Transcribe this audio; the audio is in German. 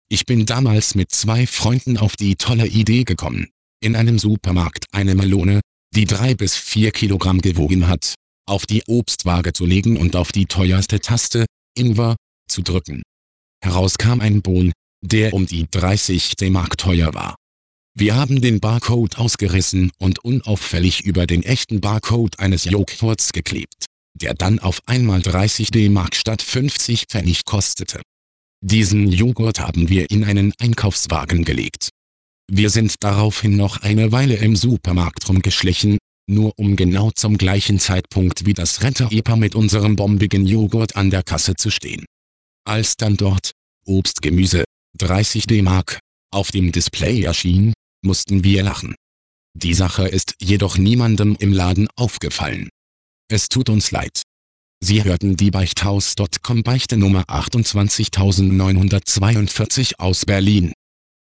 Ich bin damals mit 2 Freunden auf die tolle Idee gekommen, in einem Supermarkt eine Melone, die 3 bis 4 Kilogramm gewogen hat, auf die Obstwaage zu legen und auf die teuerste Taste, Ingwer, zu drücken. Heraus kam ein Bon, der um die 30 D-Mark teuer war. Wir haben den Barcode ausgerissen und unauffällig über den echten Barcode eines Joghurts geklebt, der dann auf einmal 30 D-Mark statt 50 Pfennig kostete. Diesen Joghurt haben wir in einen Einkaufswagen gelegt. Wir sind daraufhin noch eine Weile im Supermarkt rumgeschlichen, nur um genau zum gleichen Zeitpunkt wie das Rentner-Ehepaar mit unserem bombigen Joghurt an der Kasse zu stehen. Als dann dort Obst, Gemüse, 30 D-Mark, auf dem Display erschien, mussten wir lachen. Die Sache ist jedoch niemandem im Laden aufgefallen. Es tut uns leid. Sie hörten die Beichthaus.com Beichte Nummer 28942 aus Berlin.